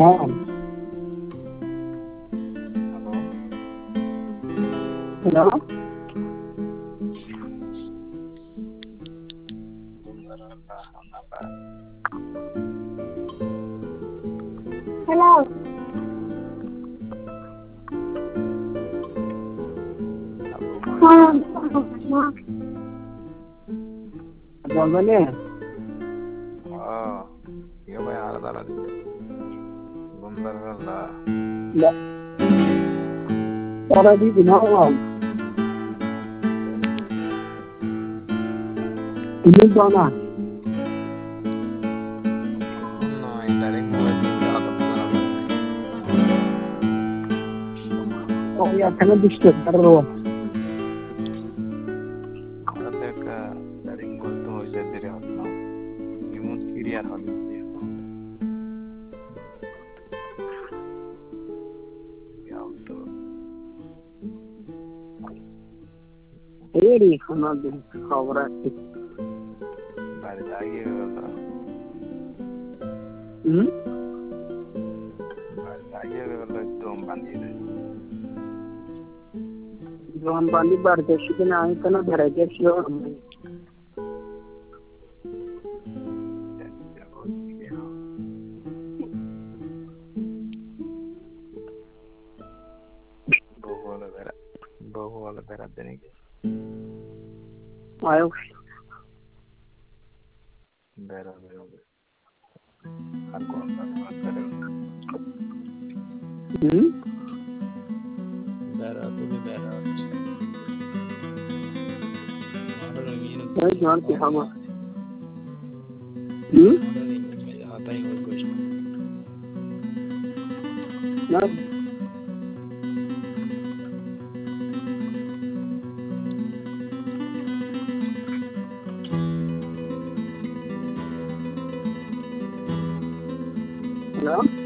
हाँ hello. Hello hello हाँ हाँ बोल बने Iya bayar ada lagi. Gundar gala. सारा भी बनाओ ini doana No, direct mobile din jala to gundar gala. oh ya karena disturb terus Ada ka direct mobile to hoise dire hatna. Imun clear hali dire. Yautto. ini hana din khabra Bari jagi gala. Bari jagi gala to bandi de. Johan bandi bar ke sikina ay kana bere ke siyo Bohu wala bera deni. ayo Bera. Har gondar gala. Bera to bhi bera. ay johan ki hama आता ही और कुछ na hello